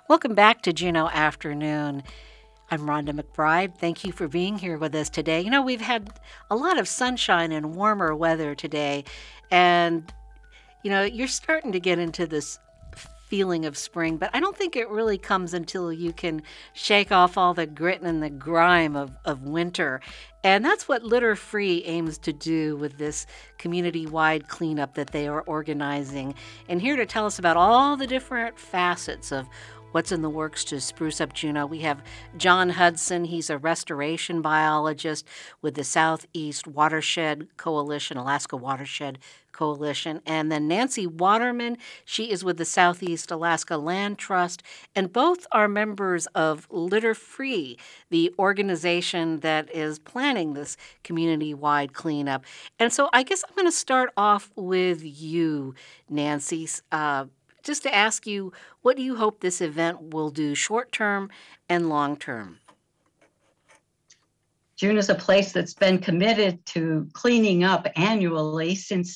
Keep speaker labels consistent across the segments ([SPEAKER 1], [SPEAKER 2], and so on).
[SPEAKER 1] Welcome back to Juneau Afternoon. I'm Rhonda McBride. Thank you for being here with us today. We've had a lot of sunshine and warmer weather today, and you're starting to get into this feeling of spring, but I don't think it really comes until you can shake off all the grit and the grime of winter. And that's what Litter Free aims to do with this community-wide cleanup that they are organizing. And here to tell us about all the different facets of what's in the works to spruce up Juneau, we have John Hudson. He's a restoration biologist with the Southeast Watershed Coalition, Alaska Watershed Coalition. And then Nancy Waterman, she is with the Southeast Alaska Land Trust, and both are members of Litter Free, the organization that is planning this community-wide cleanup. And so I guess I'm going to start off with you, Nancy, just to ask you, what do you hope this event will do short-term and long-term?
[SPEAKER 2] Juneau is a place that's been committed to cleaning up annually since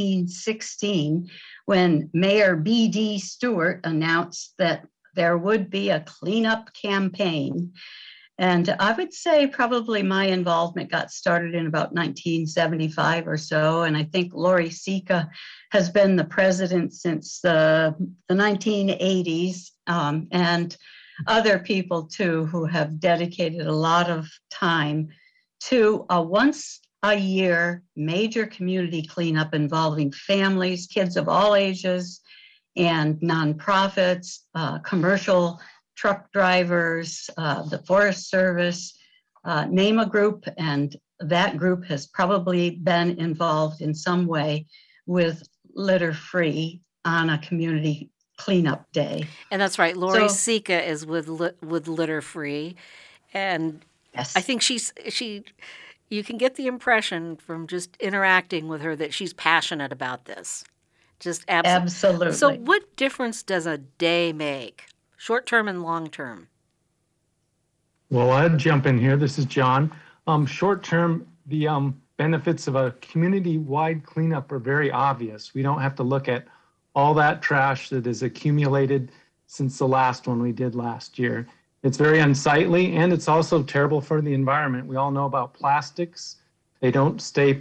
[SPEAKER 2] 1916, when Mayor B.D. Stewart announced that there would be a cleanup campaign. And I would say probably my involvement got started in about 1975 or so. And I think Lori Sika has been the president since the 1980s, and other people too who have dedicated a lot of time to a once a year major community cleanup involving families, kids of all ages, and nonprofits, commercial truck drivers, the Forest Service, name a group, and that group has probably been involved in some way with Litter Free on a community cleanup day.
[SPEAKER 1] And that's right. Lori Sika is with Litter Free, and
[SPEAKER 2] yes.
[SPEAKER 1] I think you can get the impression from just interacting with her that she's passionate about this. Just
[SPEAKER 2] absolutely.
[SPEAKER 1] So what difference does a day make, short-term and long-term?
[SPEAKER 3] Well, I'd jump in here. This is John. Short-term, the benefits of a community-wide cleanup are very obvious. We don't have to look at all that trash that is accumulated since the last one we did last year. It's very unsightly, and it's also terrible for the environment. We all know about plastics. They don't stay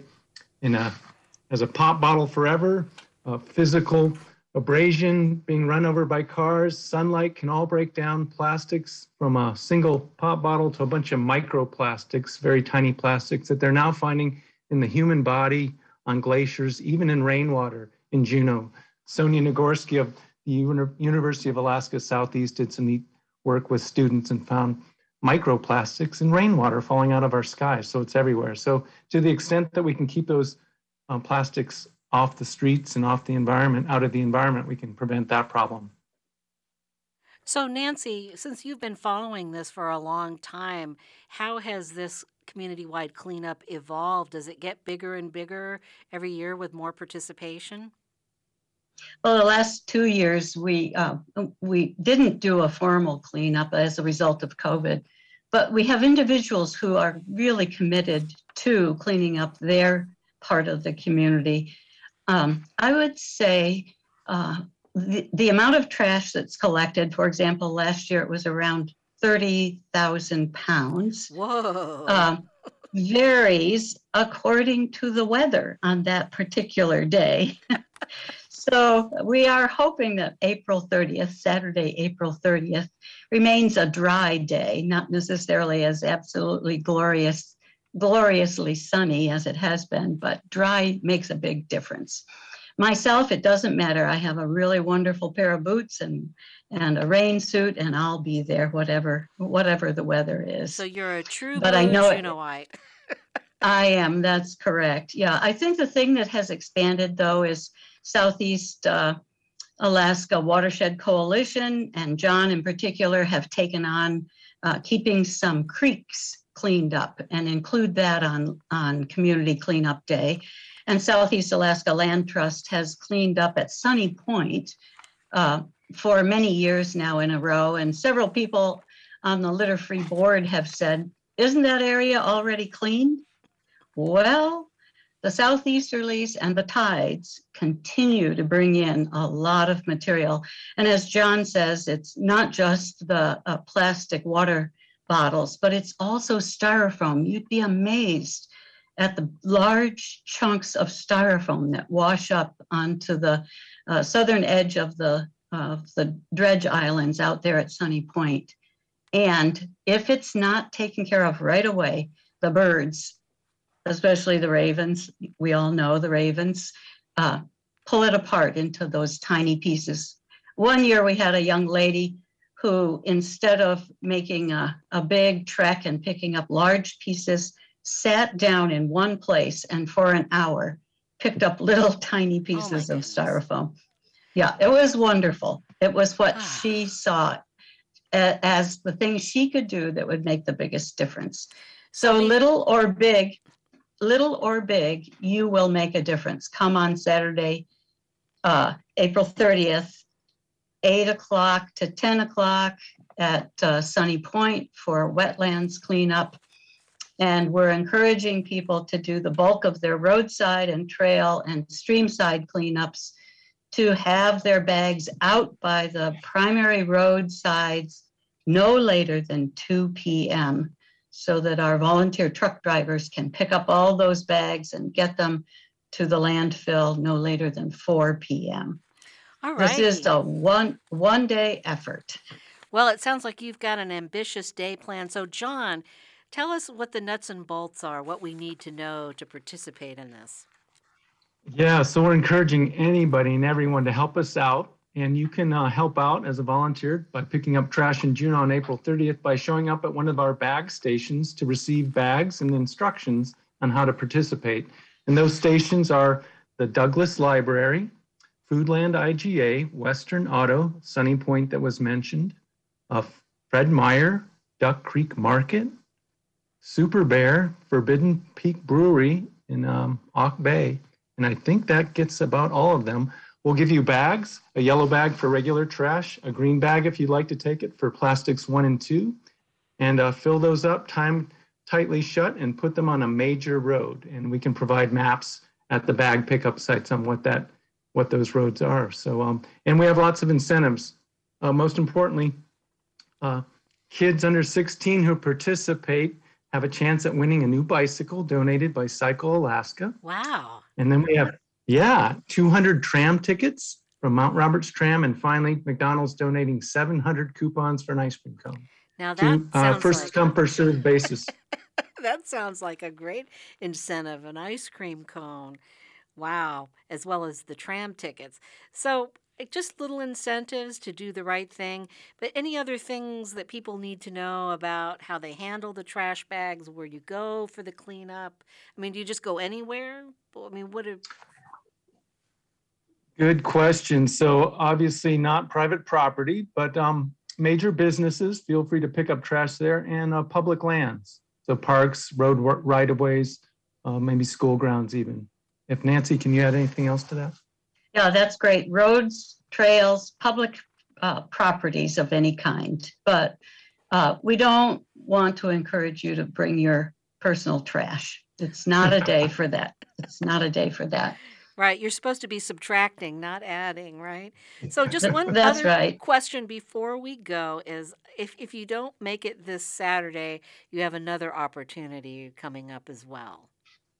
[SPEAKER 3] as a pop bottle forever. Physical abrasion, being run over by cars, sunlight can all break down plastics from a single pop bottle to a bunch of microplastics, very tiny plastics that they're now finding in the human body, on glaciers, even in rainwater in Juneau. Sonia Nagorski of the University of Alaska Southeast did some neat work with students and found microplastics in rainwater falling out of our skies. So it's everywhere. So to the extent that we can keep those plastics off the streets and off the environment, out of the environment, we can prevent that problem.
[SPEAKER 1] So Nancy, since you've been following this for a long time, how has this community-wide cleanup evolved? Does it get bigger and bigger every year with more participation?
[SPEAKER 2] Well, the last 2 years, we didn't do a formal cleanup as a result of COVID, but we have individuals who are really committed to cleaning up their part of the community. I would say the amount of trash that's collected, for example, last year it was around 30,000 pounds.
[SPEAKER 1] Whoa.
[SPEAKER 2] Varies according to the weather on that particular day. So we are hoping that April 30th, Saturday, April 30th, remains a dry day, not necessarily as absolutely gloriously sunny as it has been, but dry makes a big difference. Myself, it doesn't matter. I have a really wonderful pair of boots and a rain suit, and I'll be there whatever the weather is.
[SPEAKER 1] So you're a true
[SPEAKER 2] blue
[SPEAKER 1] Juneauite.
[SPEAKER 2] I am, that's correct. Yeah, I think the thing that has expanded, though, is Southeast Alaska Watershed Coalition, and John in particular have taken on keeping some creeks cleaned up and include that on Community Cleanup Day. And Southeast Alaska Land Trust has cleaned up at Sunny Point for many years now in a row. And several people on the Litter Free board have said, isn't that area already cleaned? Well, the southeasterlies and the tides continue to bring in a lot of material. And as John says, it's not just the plastic water bottles, but it's also styrofoam. You'd be amazed at the large chunks of styrofoam that wash up onto the southern edge of the dredge islands out there at Sunny Point. And if it's not taken care of right away, the birds, especially the ravens, we all know the ravens, pull it apart into those tiny pieces. One year we had a young lady who, instead of making a big trek and picking up large pieces, sat down in one place and for an hour picked up little tiny pieces of styrofoam. Yeah, it was wonderful. It was what she saw as the thing she could do that would make the biggest difference. So little or big, you will make a difference. Come on Saturday, April 30th, 8 o'clock to 10 o'clock at Sunny Point for wetlands cleanup. And we're encouraging people to do the bulk of their roadside and trail and streamside cleanups to have their bags out by the primary roadsides no later than 2 p.m. so that our volunteer truck drivers can pick up all those bags and get them to the landfill no later than 4 p.m.
[SPEAKER 1] All right.
[SPEAKER 2] This is a one-day effort.
[SPEAKER 1] Well, it sounds like you've got an ambitious day plan. So, John, tell us what the nuts and bolts are, what we need to know to participate in this.
[SPEAKER 3] Yeah, so we're encouraging anybody and everyone to help us out. And you can help out as a volunteer by picking up trash in June on April 30th by showing up at one of our bag stations to receive bags and instructions on how to participate. And those stations are the Douglas Library, Foodland IGA, Western Auto, Sunny Point that was mentioned, Fred Meyer, Duck Creek Market, Super Bear, Forbidden Peak Brewery in Auk Bay. And I think that gets about all of them. We'll give you bags, a yellow bag for regular trash, a green bag if you'd like to take it for plastics 1 and 2, and fill those up, time tightly shut, and put them on a major road. And we can provide maps at the bag pickup sites on what those roads are. So, and we have lots of incentives. Most importantly, kids under 16 who participate have a chance at winning a new bicycle donated by Cycle Alaska.
[SPEAKER 1] Wow.
[SPEAKER 3] And then we have 200 tram tickets from Mount Roberts Tram, and finally, McDonald's donating 700 coupons for an ice cream cone.
[SPEAKER 1] Now that sounds
[SPEAKER 3] first come, first served basis.
[SPEAKER 1] That sounds like a great incentive, an ice cream cone. Wow, as well as the tram tickets. So just little incentives to do the right thing. But any other things that people need to know about how they handle the trash bags, where you go for the cleanup? I mean, do you just go anywhere? I mean,
[SPEAKER 3] Good question. So obviously not private property, but major businesses, feel free to pick up trash there, and public lands. So parks, road right-of-ways, maybe school grounds even. If Nancy, can you add anything else to that?
[SPEAKER 2] Yeah, that's great. Roads, trails, public properties of any kind. But we don't want to encourage you to bring your personal trash. It's not a day for that. It's not a day for that.
[SPEAKER 1] Right. You're supposed to be subtracting, not adding, right? So just one
[SPEAKER 2] That's
[SPEAKER 1] other
[SPEAKER 2] right.
[SPEAKER 1] question before we go is if you don't make it this Saturday, you have another opportunity coming up as well.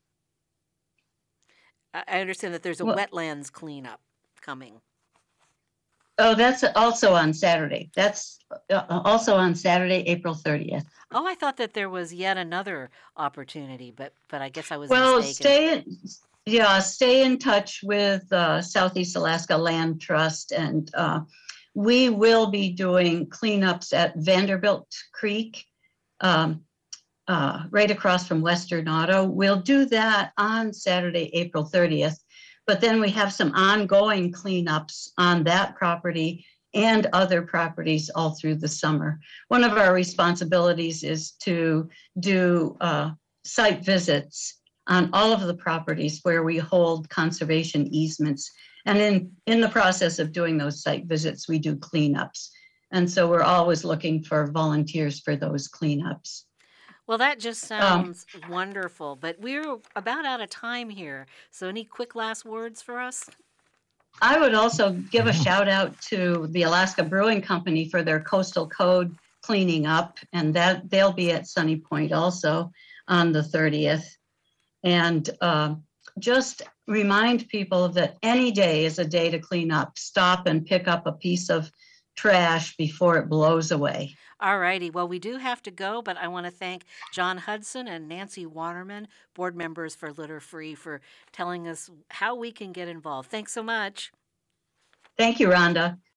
[SPEAKER 1] I understand that there's a wetlands cleanup coming.
[SPEAKER 2] Oh, that's also on Saturday. That's also on Saturday, April 30th.
[SPEAKER 1] Oh, I thought that there was yet another opportunity, but I guess I was
[SPEAKER 2] Well,
[SPEAKER 1] mistaken.
[SPEAKER 2] stay in touch with Southeast Alaska Land Trust, and we will be doing cleanups at Vanderbilt Creek, right across from Western Auto. We'll do that on Saturday, April 30th. But then we have some ongoing cleanups on that property and other properties all through the summer. One of our responsibilities is to do site visits on all of the properties where we hold conservation easements. And in the process of doing those site visits, we do cleanups. And so we're always looking for volunteers for those cleanups.
[SPEAKER 1] Well, that just
[SPEAKER 2] Um,
[SPEAKER 1] sounds wonderful, but we're about out of time here. So, any quick last words for us?
[SPEAKER 2] I would also give a
[SPEAKER 3] Yeah.
[SPEAKER 2] shout out to the Alaska Brewing Company for their coastal code cleaning up, and that they'll be at Sunny Point also on the 30th. And just remind people that any day is a day to clean up. Stop and pick up a piece of trash before it blows away.
[SPEAKER 1] All righty. Well, we do have to go, but I want to thank John Hudson and Nancy Waterman, board members for Litter Free, for telling us how we can get involved. Thanks so much.
[SPEAKER 2] Thank you, Rhonda.